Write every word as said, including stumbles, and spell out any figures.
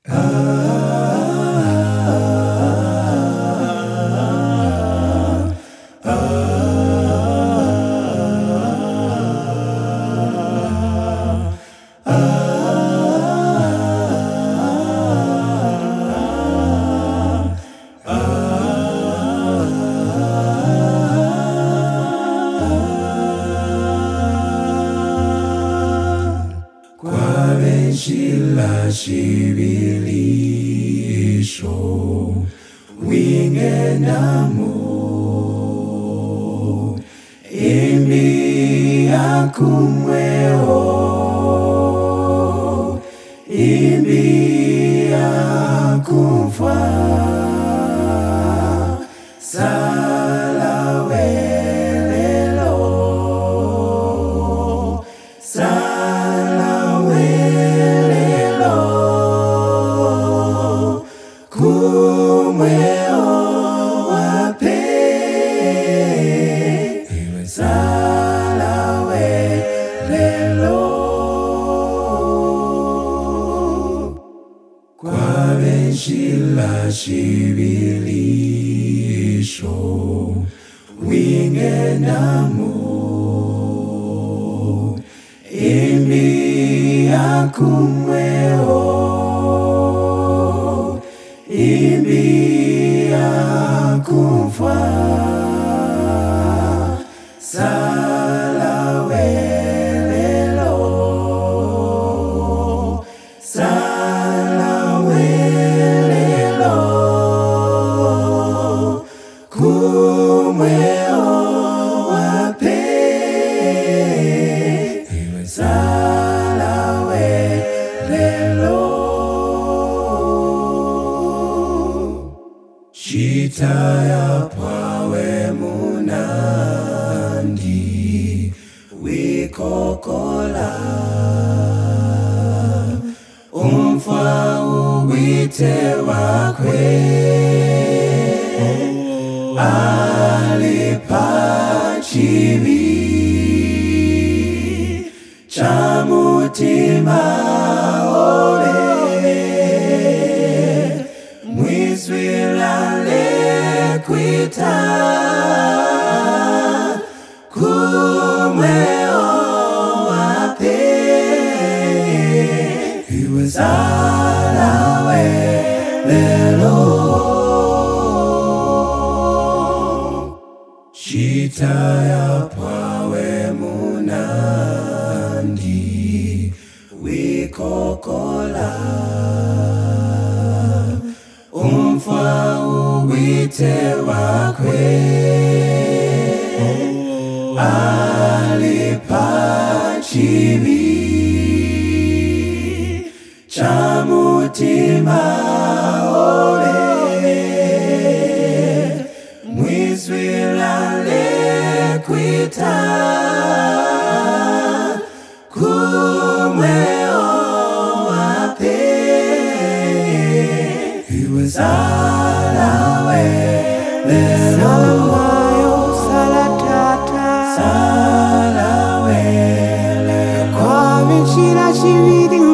Shila shibilisho wingenamu imbi yakumweo imbi yakumfa salawelelo kumweo wape iwe salawelelo kwa benshila shibilisho wingenamu imbi yakumweo imbi yakumfa salawelelo salawelelo kumweo wape iwe salawelelo Shitaya pawe munandi wikokola umfa uwite wakwe alipachibi chamutima obe Mwizwilale kwita kumweo wape iwe salawelelo Shitaya pawe munandi wikokola umfa uwite wakwe alipachibi chamutima obe mwizwilale kwita kumweo wape iwe salawelelo Salamayo salatata salawelelo kwa benshila shibili